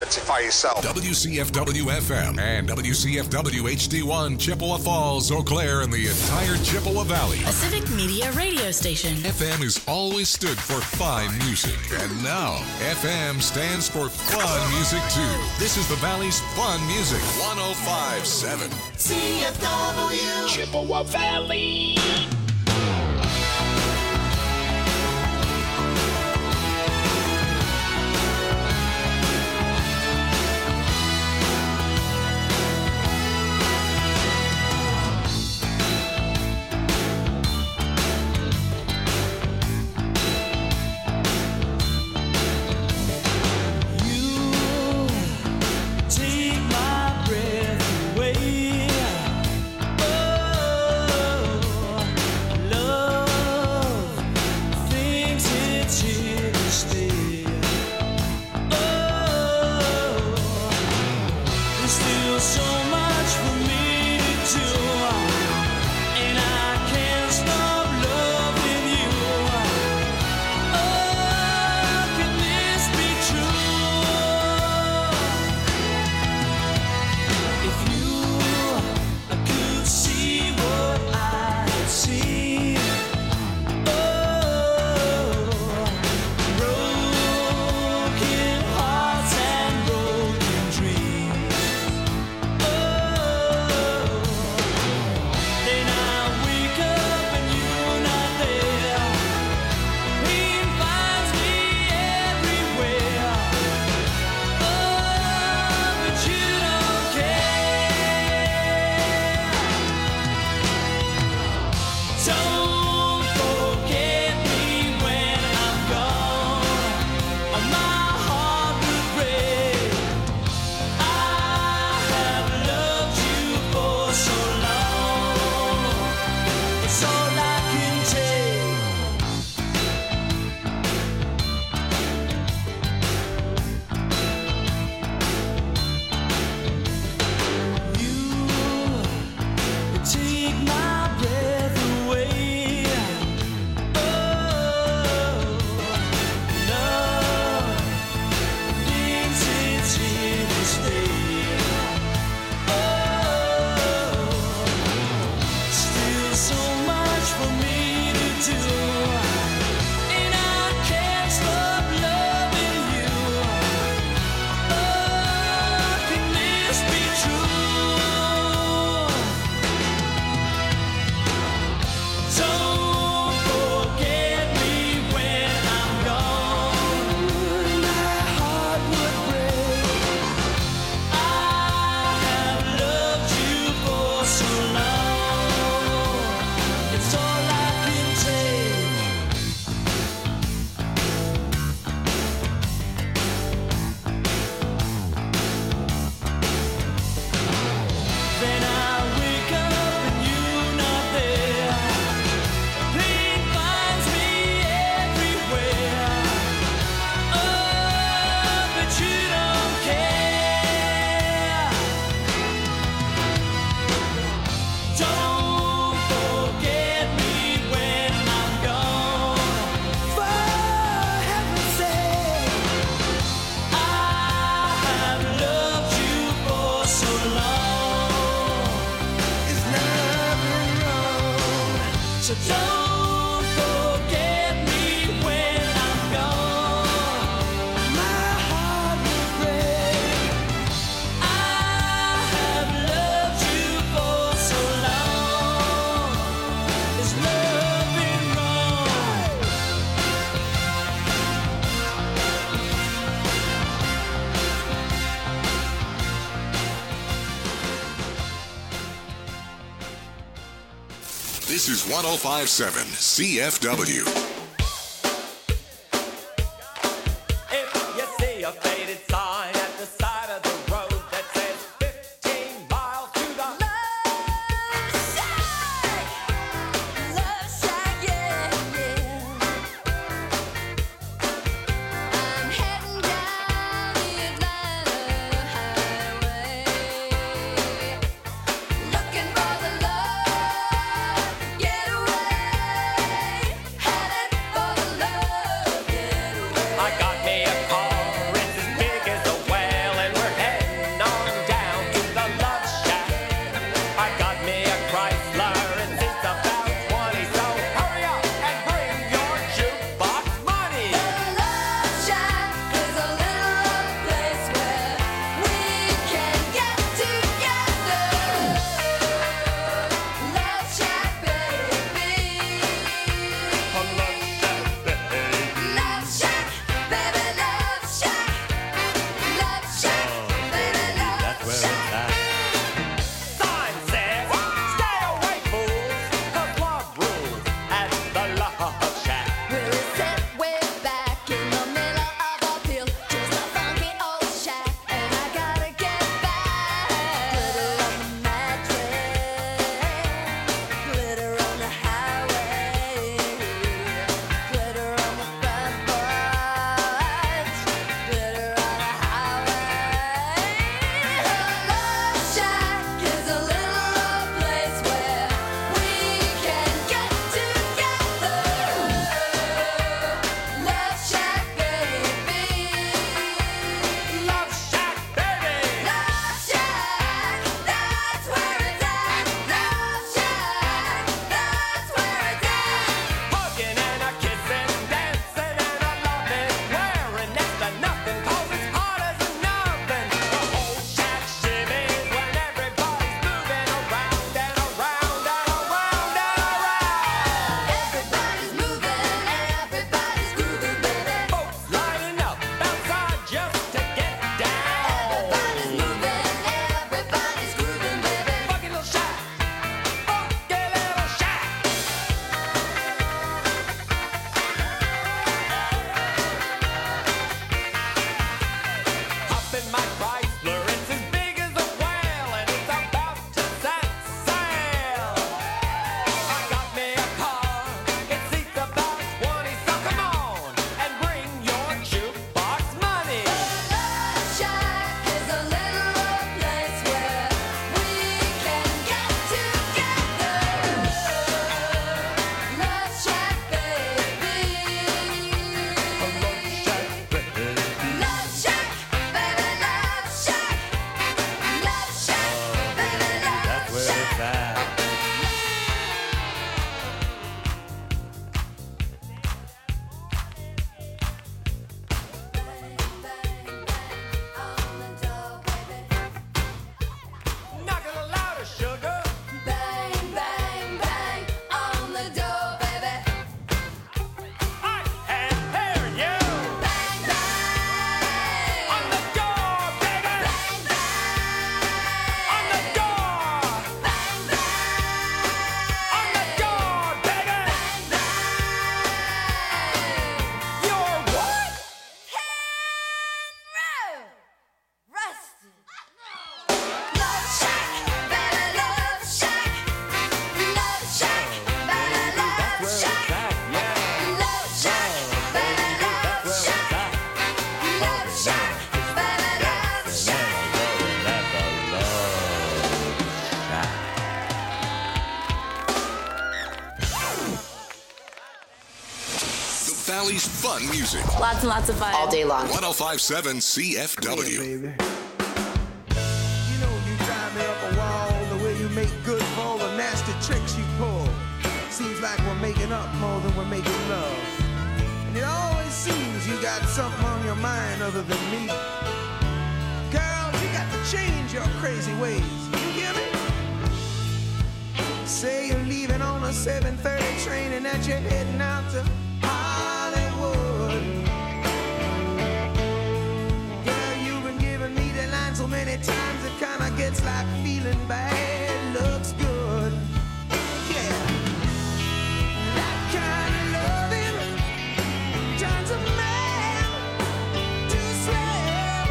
Identify yourself. WCFW FM and WCFW HD1 Chippewa Falls, Eau Claire, and the entire Chippewa Valley. A civic media radio station. FM has always stood for fine music. And now, FM stands for fun music, too. This is the Valley's fun music. 105.7. CFW. Chippewa Valley. This is 105.7 CFW. Looking for the love, get away. Valley's fun music. Lots and lots of fun. All day long. 105.7 CFW. Yeah, baby. You know you drive me up a wall the way you make good for all the nasty tricks you pull. Seems like we're making up more than we're making love. And it always seems you got something on your mind other than me. Girl, you got to change your crazy ways. You hear me? Say you're leaving on a 7:30 train and that you're heading out to Hollywood. Girl, you've been giving me the line so many times it kinda gets like feeling bad looks good. Yeah. That kind of loving turns a man to slave.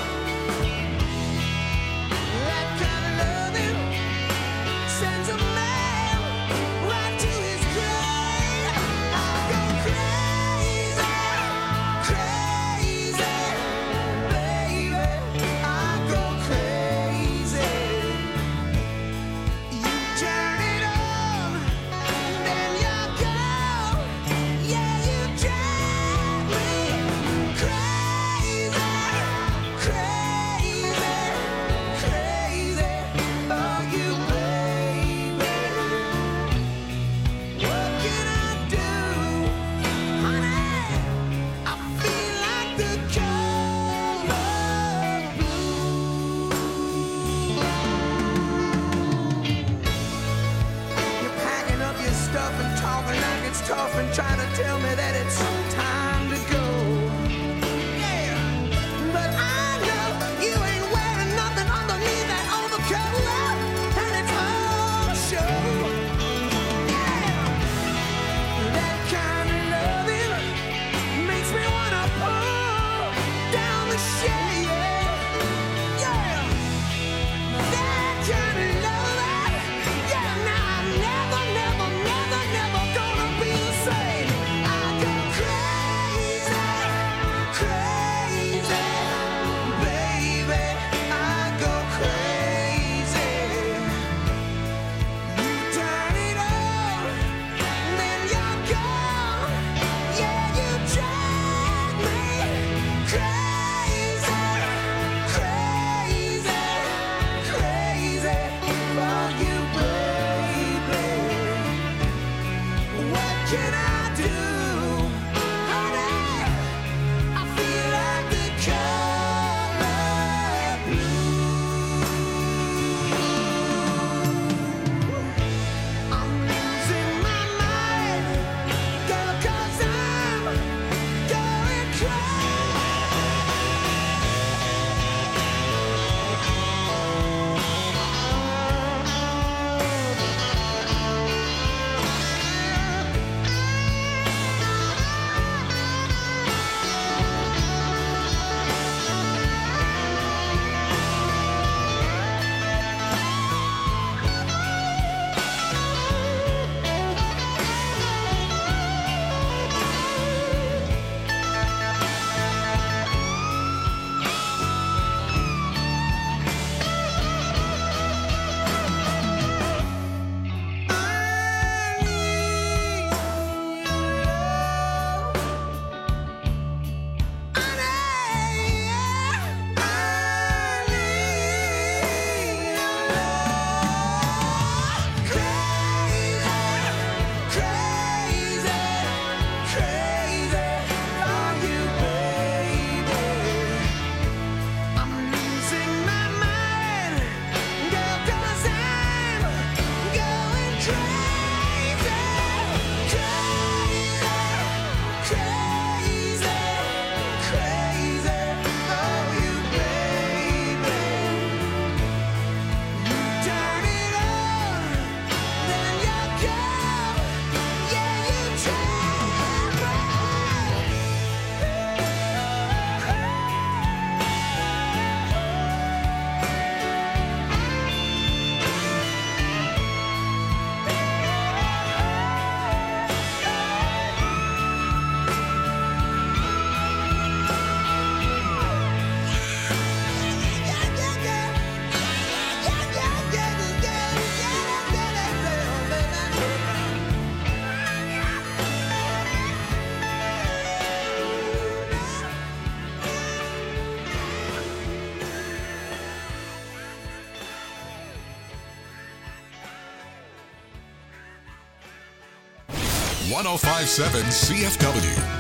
That kind of loving sends a man right to his grave. I'll go 1057 CFW.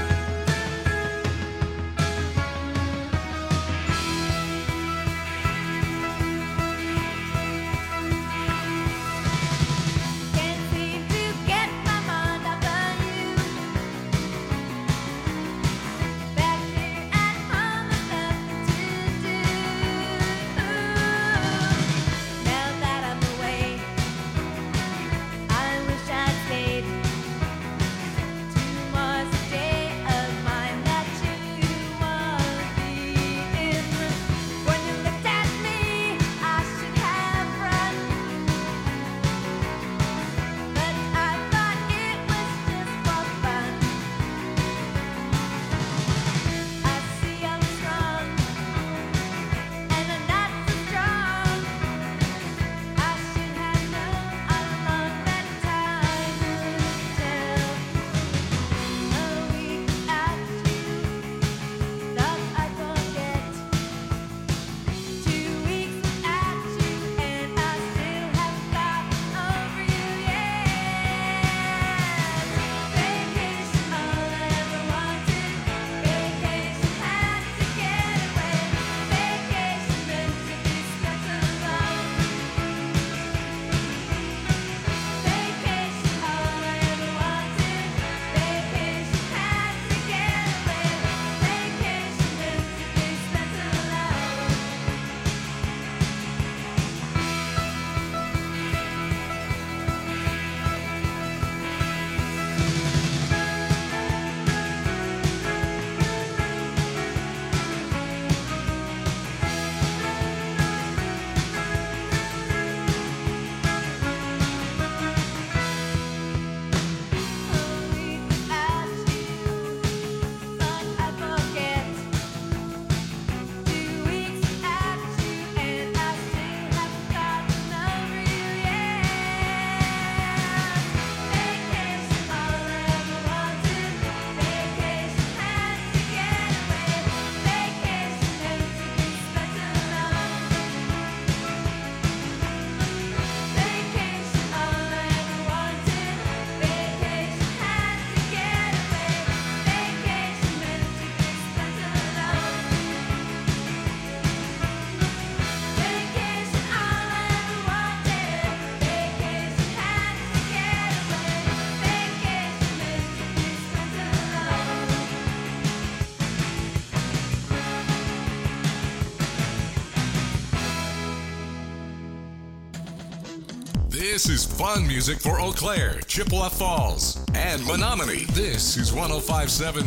This is fun music for Eau Claire, Chippewa Falls, and Menominee. This is 1057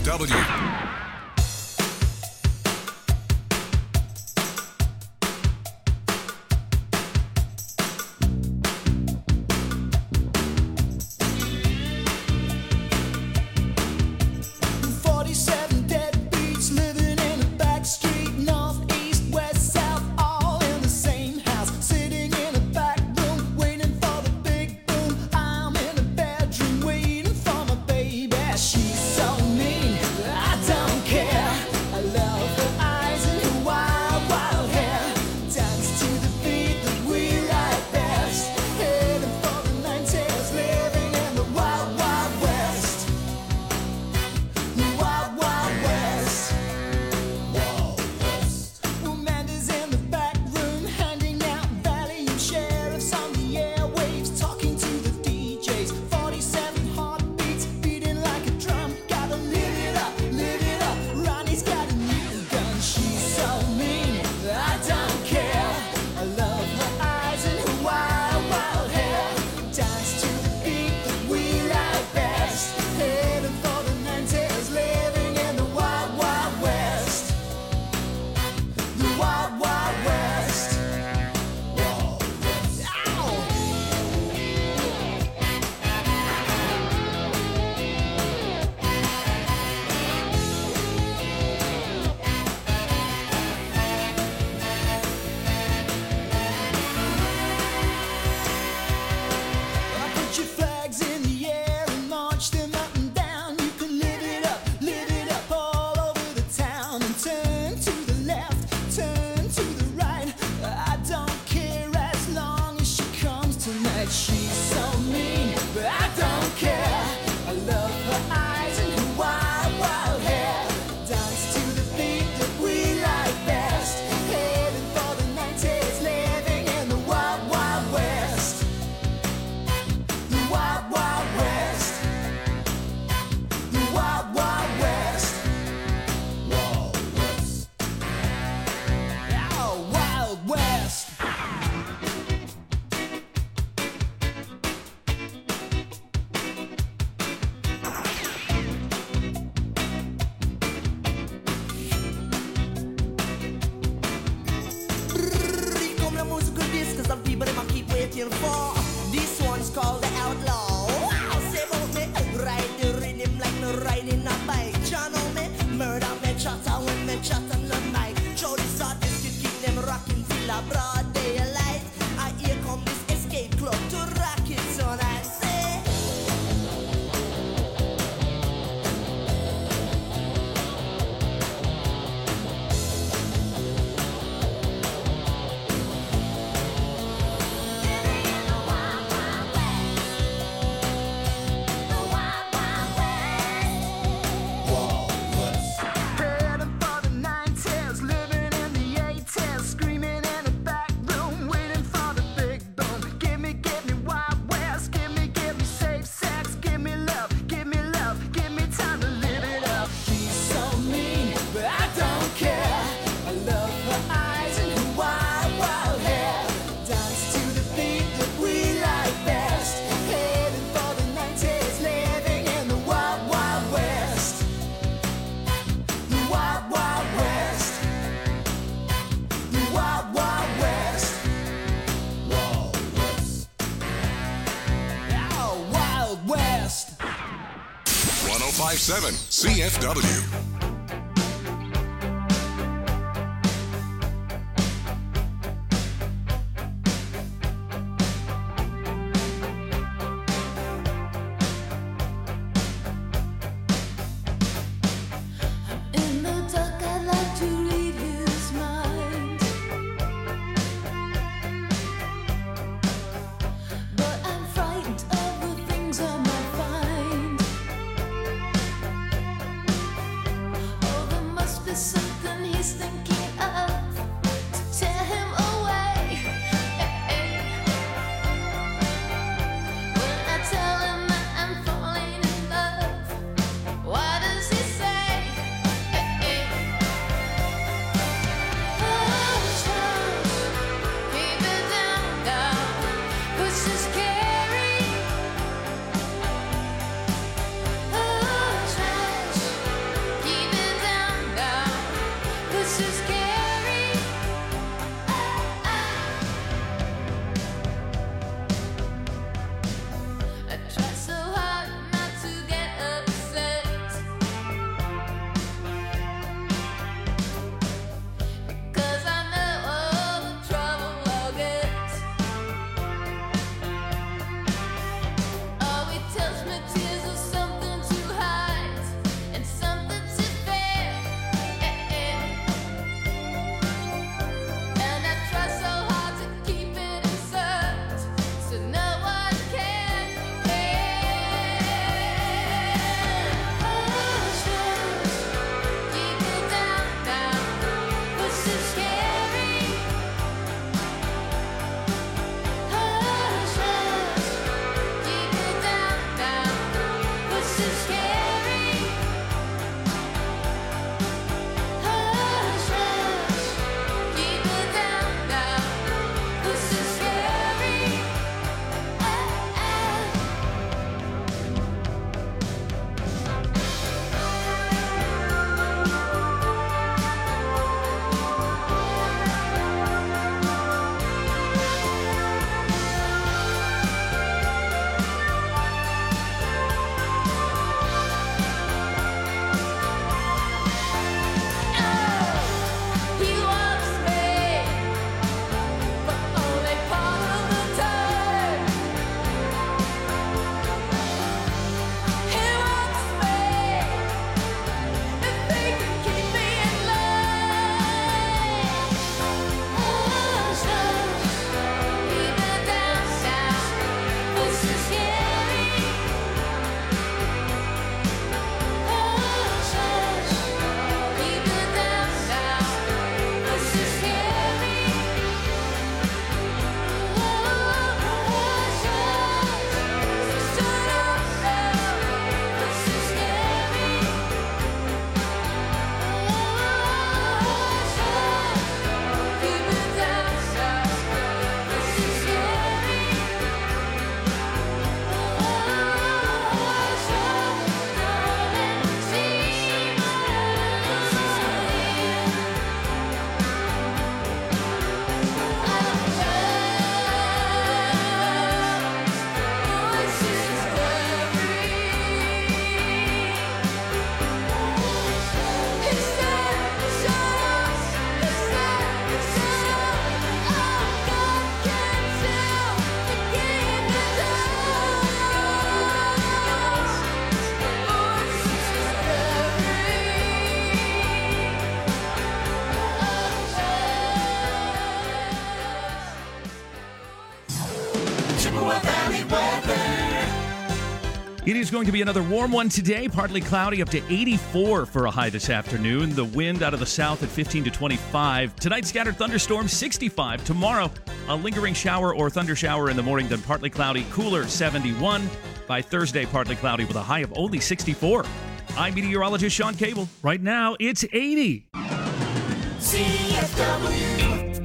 CFW. She's so mean, I don't a broad daylight. I here come this escape club to rock it on and say. West. 1057 CFW. Things I might find. It is going to be another warm one today, partly cloudy, up to 84 for a high this afternoon. The wind out of the south at 15 to 25. Tonight, scattered thunderstorms, 65. Tomorrow, a lingering shower or thunder shower in the morning, then partly cloudy, cooler, 71. By Thursday, partly cloudy with a high of only 64. I'm meteorologist Sean Cable. Right now, it's 80. CFW.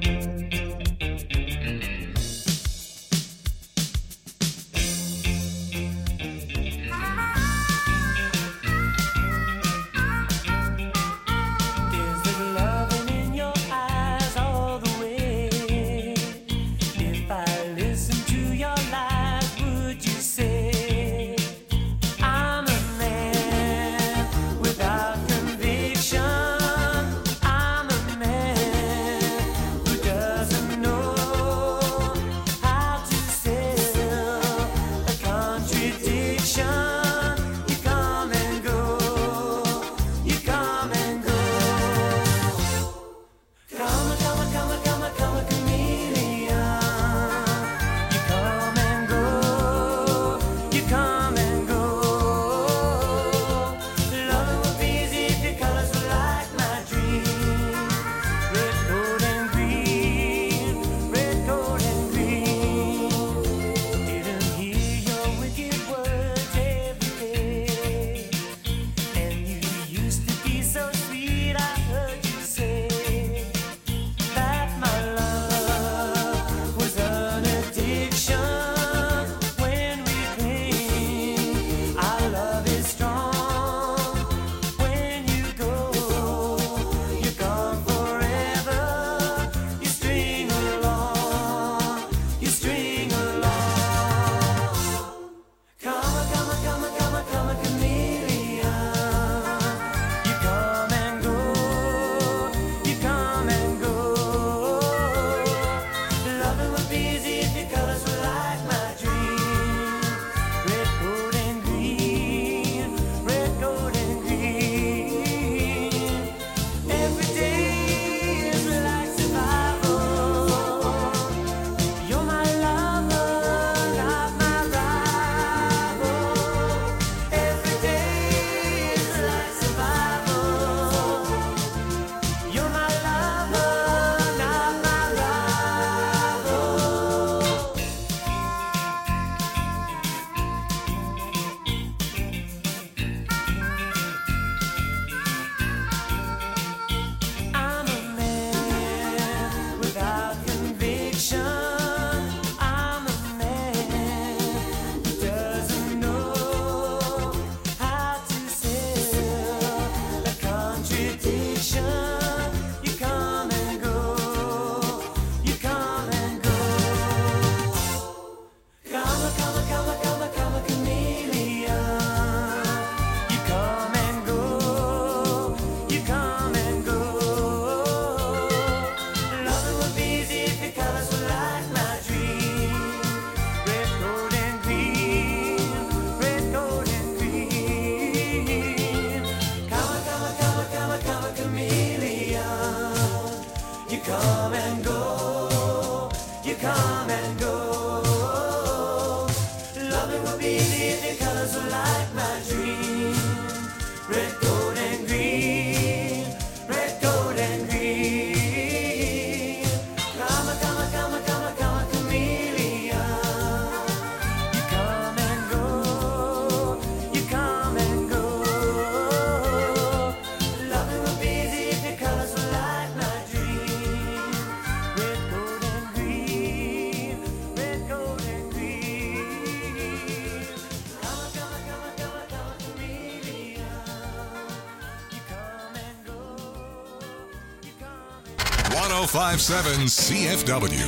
.1057 CFW.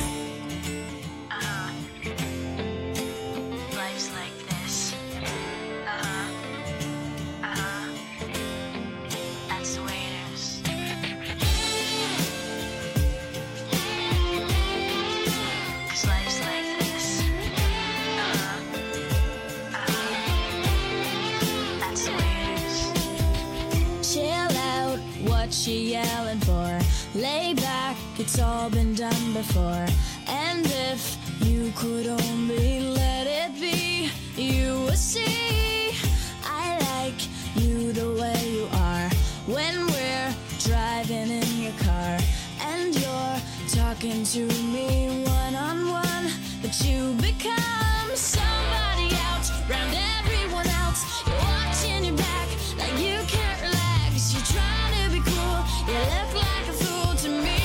Life's like this. That's the way it is. 'Cause life's like this. That's the way it is. Chill out, what she yelling for? Lay back, it's all been done before. And if you could only let it be, you would see. the way you are when we're driving in your car and you're talking to me one-on-one, but you become somebody else round everyone else. You're watching your back like you can't relax. You're trying to be cool, you look like a fool to me.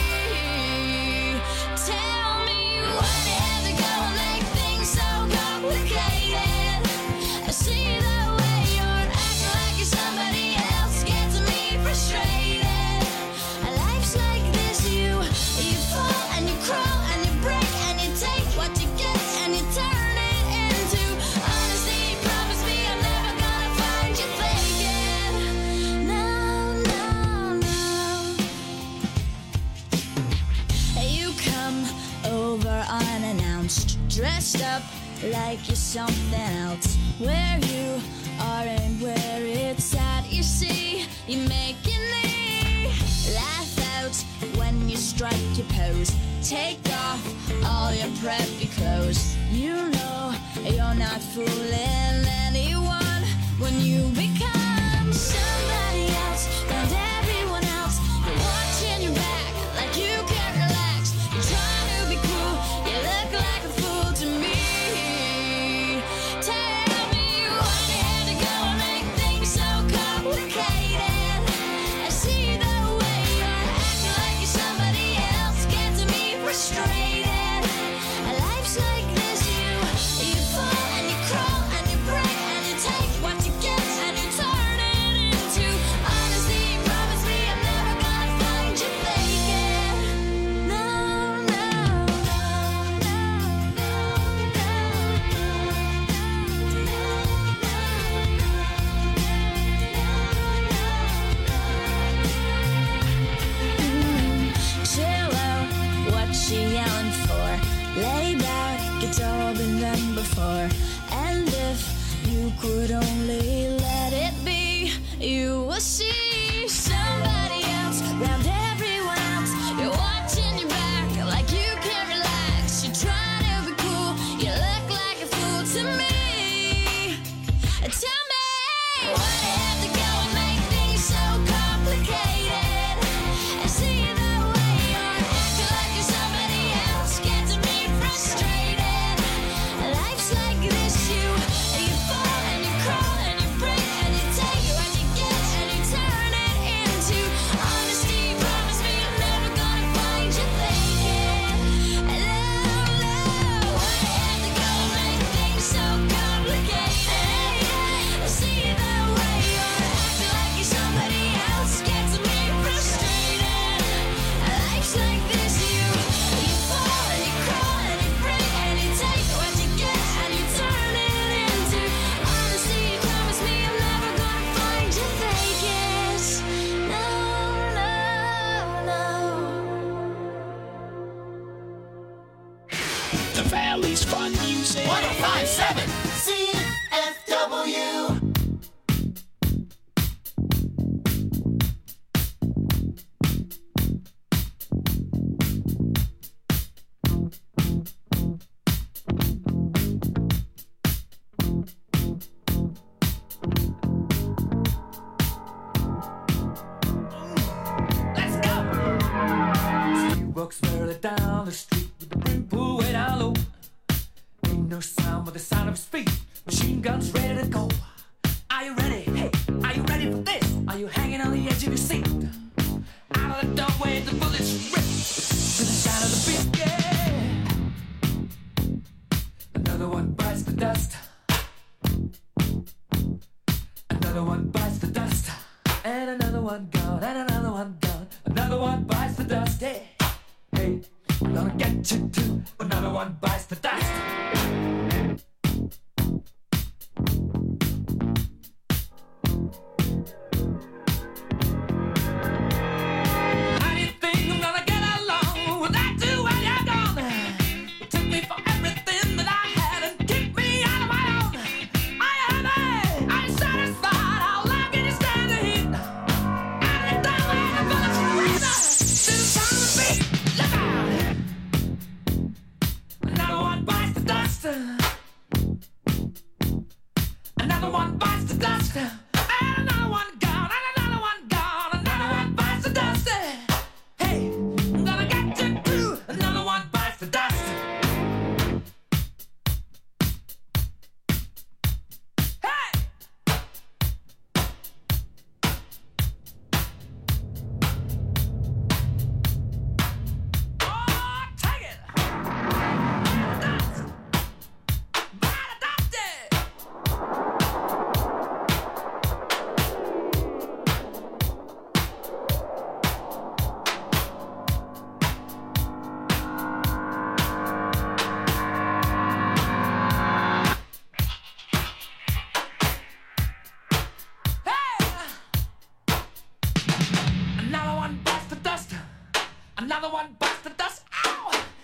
Tell me why you have to go and make things so complicated. I see the way you're acting like you're somebody else, gets me frustrated. Life's like this, you fall and you crawl and you break and you take what you get and you turn it into honesty. Promise me I'm never gonna find you faking. No, no, no. You come over unannounced, dressed up like you're something else. Where you are and where it's at, you see, you're making me laugh out when you strike your pose. Take off all your preppy clothes. You know you're not fooling anyone when you become somebody else and everyone else. You're watching your back like you can't relax. You're trying to be cool, you look like a fool to me. Tell me why you had to go and make things so complicated. I see the way you're acting like you're somebody else, gets me frustrated. Life's like this, you fall and you crawl and you break and you take what you get and you turn it into honesty. Promise me I'm never gonna find you faking. No, no, no, chill out, what she yelling for? Lay back, it's all been done before. And if you could only let it be, you will see somebody else round everyone else. You're watching your back like you can't relax. You're trying to be cool, you look like a fool to me. Tell me why you have to go and make things so complicated. I see the way you're acting like you're somebody else, gets me frustrated. Life's like this, you fall and you crawl and you break and you take what you get and you turn it into honesty. Promise me I'm never gonna find you faking. No, no, why you have to go and make things so complicated? I see the way you're acting like you're somebody else, gets me frustrated. Life's like this, you fall and you crawl and you break and you take what you get and you turn it into honesty. Promise me I'm never gonna find you faking. No, no, no. The Valley's Fun Music. 1057 CFW. Let's go. He walks further down the street with the brim pulled way down low. Ain't no sound but the sound of his feet. Machine guns ready to go. Are you ready? Hey, are you ready for this? Are you hanging on the edge of your seat? Out of the doorway, the bullets rip to the sound of the beat. Yeah. Another one bites the dust. Another one bites the dust. And another one gone. And another one gone. Another one bites the dust. Hey, hey, I'm gonna get you too. Another one bites the dust. How do you think I'm gonna get along without you when you're gone? You took me for everything that I had and kicked me out of my own. Are you happy? Are you satisfied? How long can you stand the heat? Out of the doorway, the bullets rip to the sound of the beat. Look out! Another one bites the dust. Another one bites the dust. And another one goes.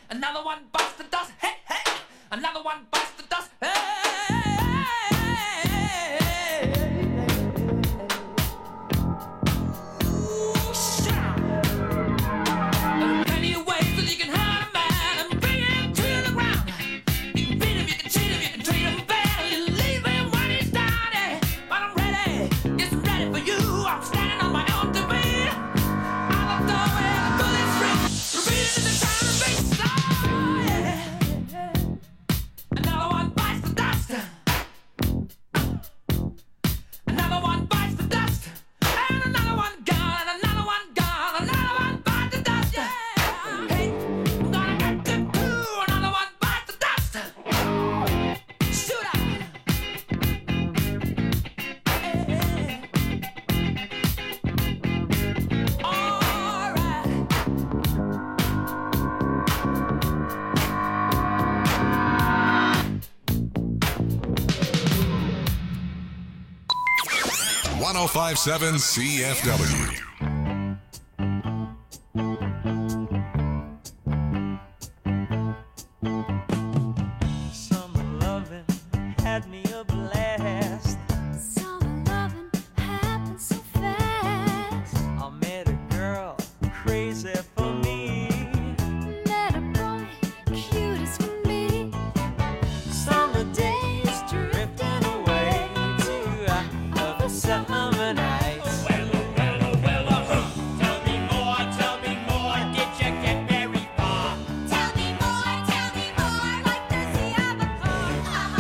Another one bites the dust. Hey, hey. Another one bites the dust. Hey. Ooh, shit. There are plenty of ways that you can hurt a man and bring him to the ground. You can beat him, you can cheat him, you can treat him bad. You leave him when he's down. But I'm ready, yes, I'm ready for you. I'm standing on my own two feet. I love the way the bullets ring. Repeat it in the time and beat. Oh, yeah. Another one bites the dust. Another one bites the dust. And another one gone, and another one gone. Another one bites the dust. Hey, I'm gonna get them too. Another one bites the dust. Shoot out. All right. 1057 CFW. Summer loving had me a blast. Summer loving happened so fast. I met a girl crazy for me. Met a boy cute as can be. Summer days drifting away to other summer nights. Tell me more, did you get very far? Tell me more, like does he have a car?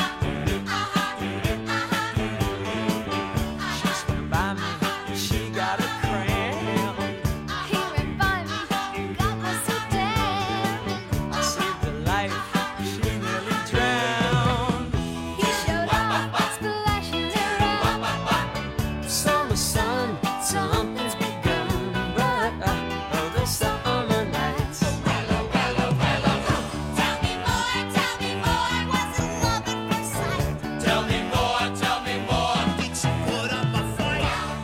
She stood by me, she got a cramp. He ran by me, got me so damn. I saved her life, she nearly drowned. He showed up, splashing around. Summer sun, something's begun, but other summer nights. Tell me more, wasn't love at first sight. Tell me more, did you put up a fight?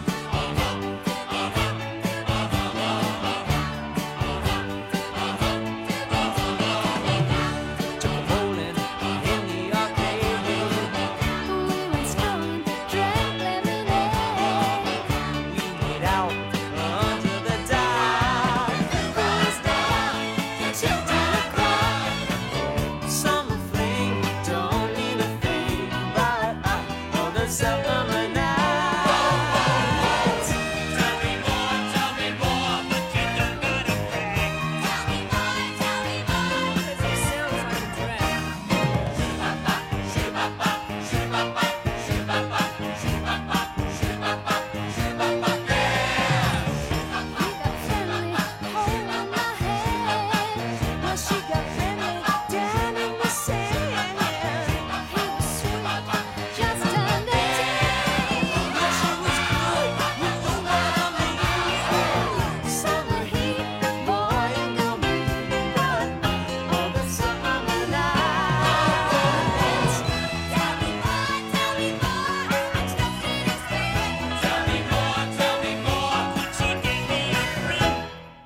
Rolling in the arcade, We went strolling, drank lemonade. we made out under the dark. Cruised down to Chilton O'Clock. Summer fling don't mean a thing, but other summer nights. Tell me more, but you don't gotta brag. Tell me more, it sounds like a drag. He got friendly, holding my hand. Well, she got friendly, down in the sand. He was sweet, just turned 18. She was good, you know what I mean. Summer heat, boy, ain't gonna be but other summer nights. Tell me more, I just need experience. Tell me more, would you give me a ring?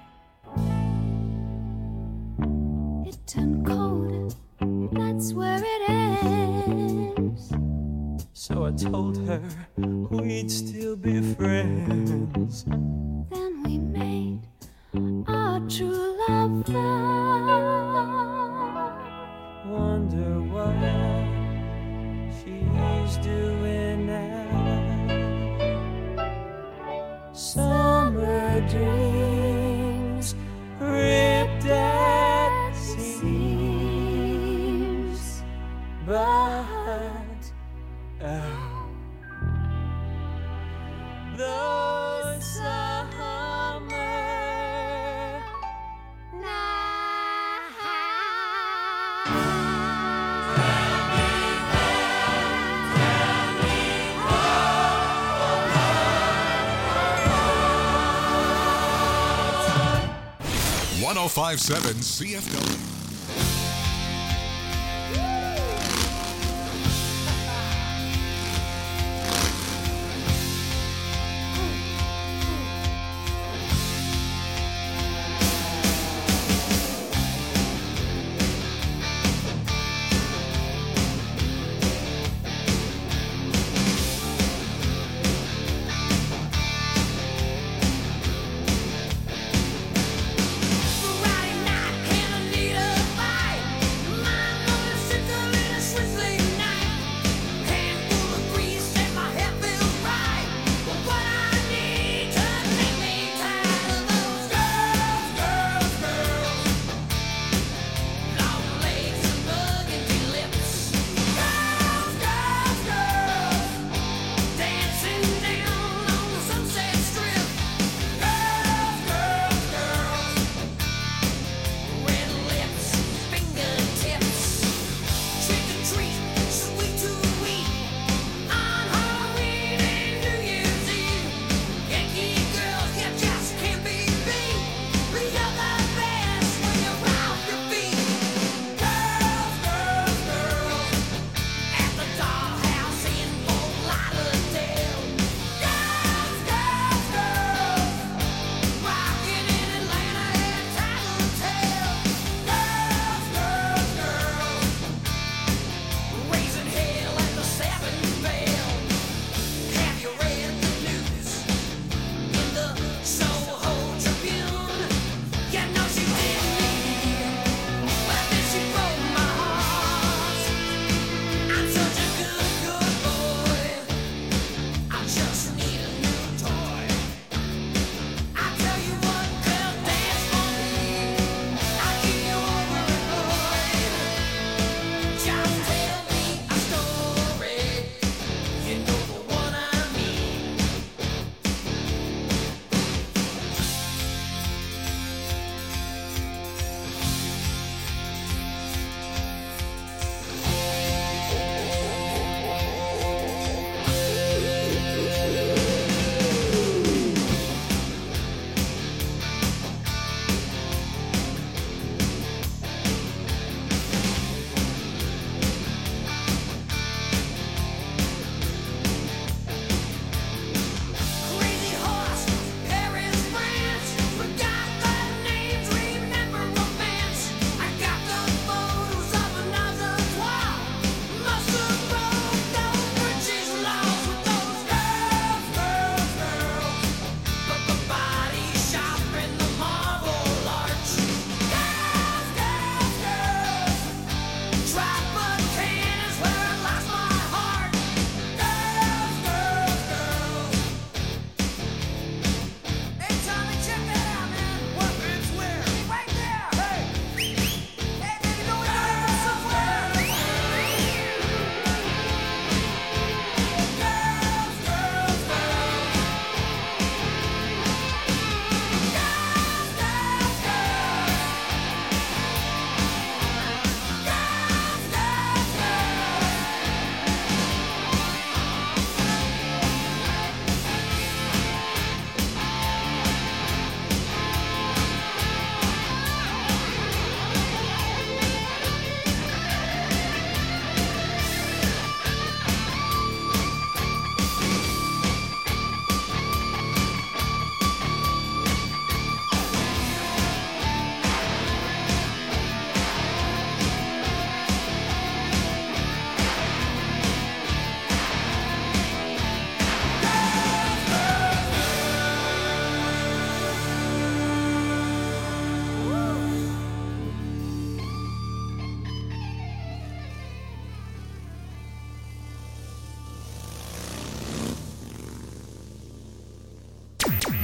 It turned cold, that's where it ends. So I told her we'd still be friends. Then we made our true love vow. Wonder what she's doing now. Summer dreams ripped at seams, but those summer Nights. 1057 CFW.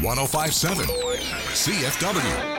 1057 CFW.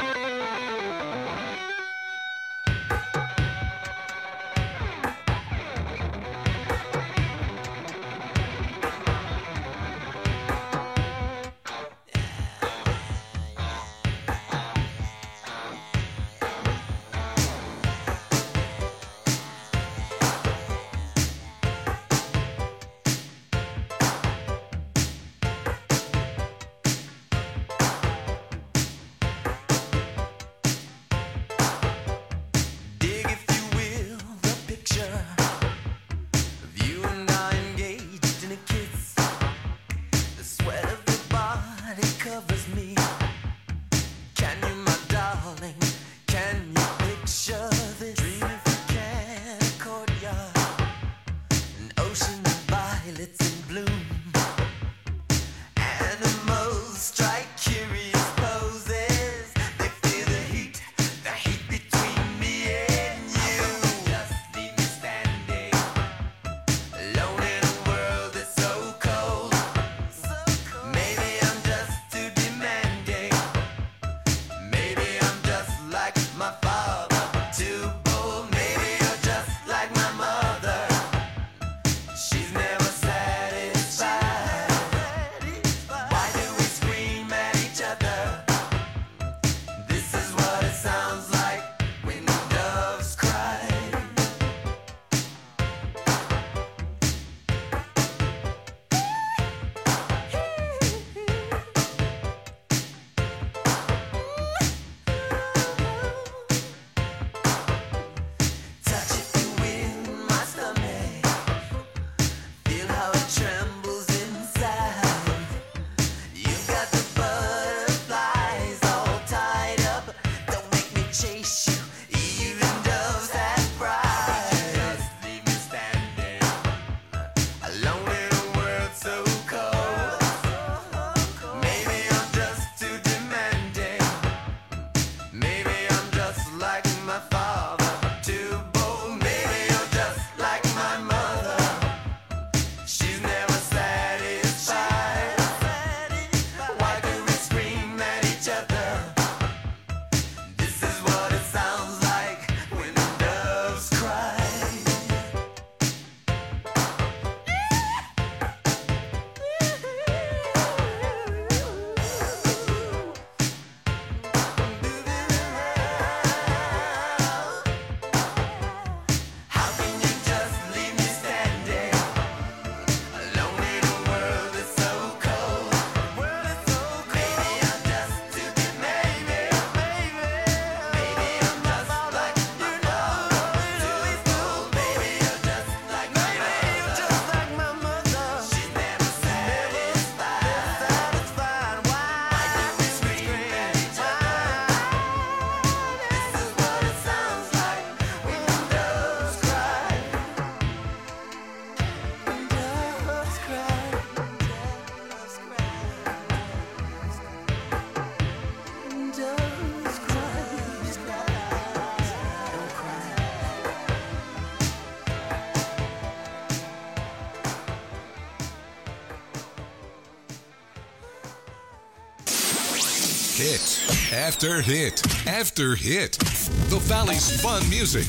Hit after hit after hit. The Valley's fun music.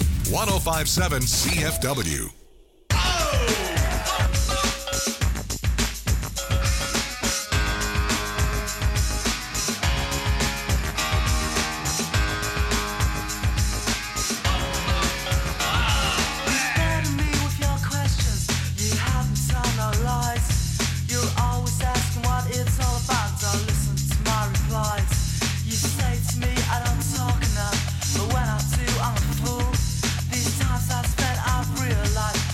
1057 CFW. But when I do, I'm a fool. These times I spent, I've realized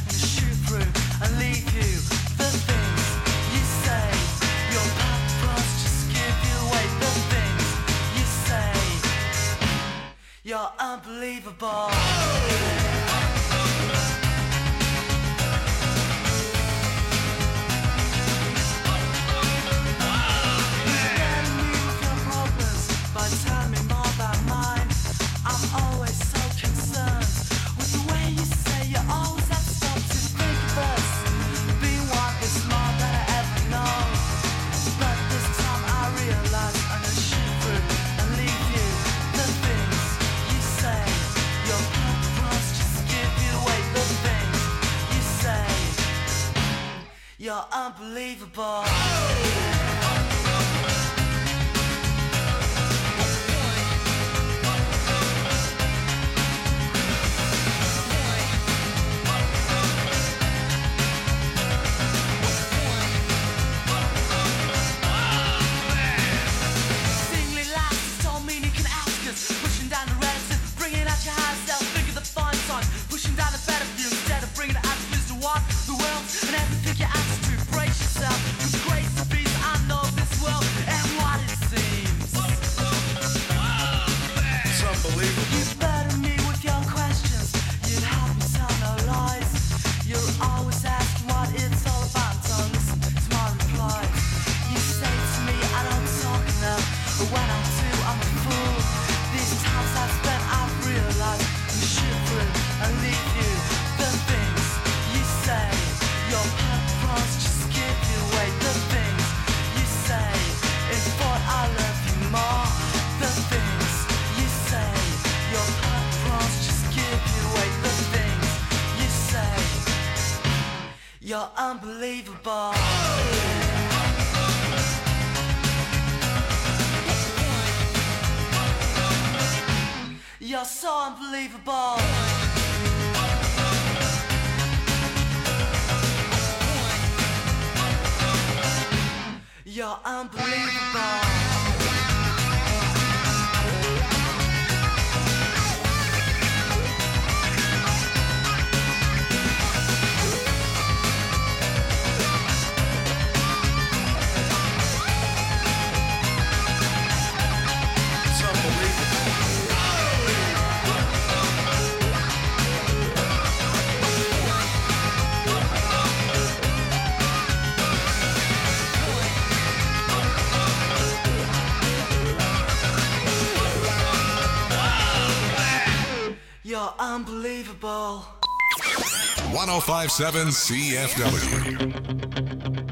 You're unbelievable. Singly laughs, it's all mean you can ask us. Pushing down the relative, bringing out your higher self. Think of the fine sign, pushing down the better view instead of bringing it out to walk the world and everything you ask to brace yourself. With grace to be, I know this world and what it seems. It's unbelievable. You burden me with your questions. You'd have me tell no lies. You're always asking what it's all about. Don't listen to my replies. You say to me I don't talk enough, but when I do, I'm a fool. These times I've spent, I've realized I'm shivering and leave you. The things you say, your purpose just give you away. The things you say, in thought I love you more. The things you say, your purpose just give you away. The things you say, you're unbelievable. You're so unbelievable. You're unbelievable. It's unbelievable. You're unbelievable. 1057 CFW.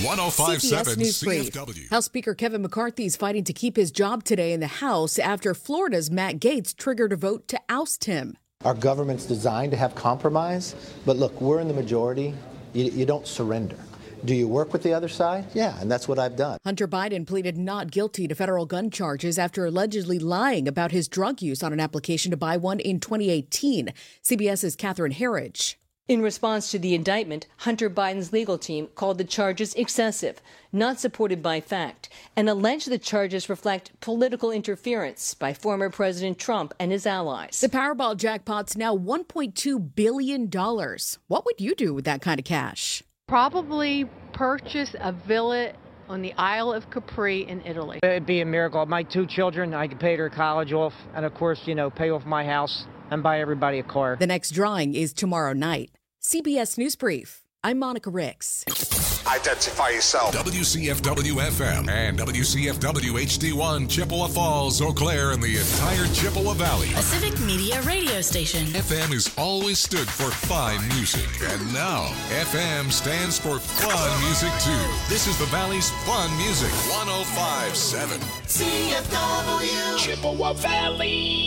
1057 CBS News Brief. CFW. House Speaker Kevin McCarthy is fighting to keep his job today in the House after Florida's Matt Gaetz triggered a vote to oust him. Our government's designed to have compromise, but look, we're in the majority. You don't surrender. Do you work with the other side? Yeah, and that's what I've done. Hunter Biden pleaded not guilty to federal gun charges after allegedly lying about his drug use on an application to buy one in 2018. CBS's Catherine Herridge. In response to the indictment, Hunter Biden's legal team called the charges excessive, not supported by fact, and alleged the charges reflect political interference by former President Trump and his allies. The Powerball jackpot's now $1.2 billion. What would you do with that kind of cash? Probably purchase a villa on the Isle of Capri in Italy. It'd be a miracle. My 2 children, I could pay their college off, and of course, pay off my house and buy everybody a car. The next drawing is tomorrow night. CBS News Brief. I'm Monica Ricks. Identify yourself. WCFW FM and WCFW HD1 Chippewa Falls, Eau Claire, and the entire Chippewa Valley. A civic media radio station. FM has always stood for fine music, and now FM stands for fun music too. This is the Valley's fun music. 1057 CFW Chippewa Valley.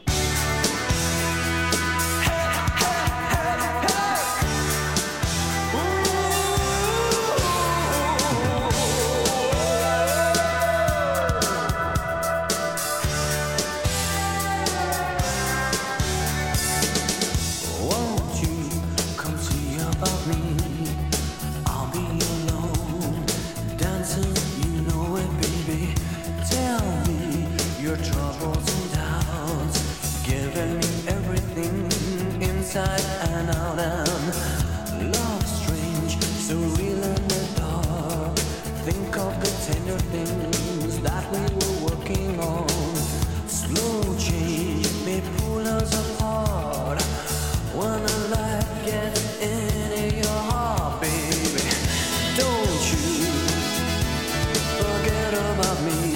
Inside and out, and love strange, so real in the dark. Think of the tender things that we were working on. Slow change may pull us apart. When a light gets into your heart, baby, don't you forget about me.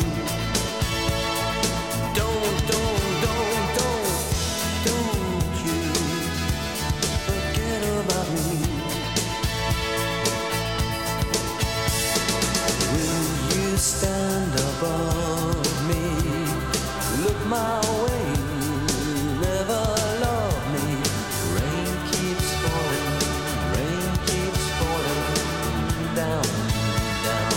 Stand above me, look my way, never love me. Rain keeps falling down, down,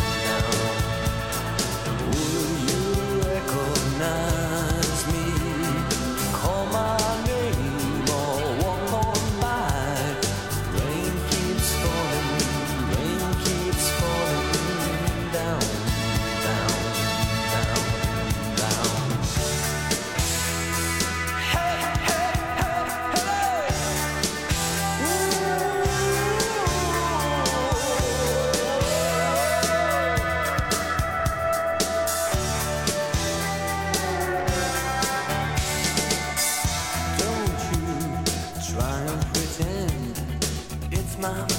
down. Will you recognize me? Call my name or walk on by. Rain keeps falling down. Don't you try and pretend it's my